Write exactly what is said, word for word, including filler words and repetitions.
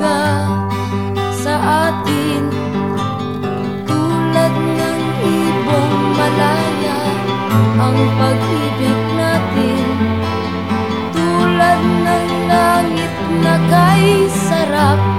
ka sa atin, tulad ng ibong malaya ang pag-ibig natin, tulad ng langit na kay sarap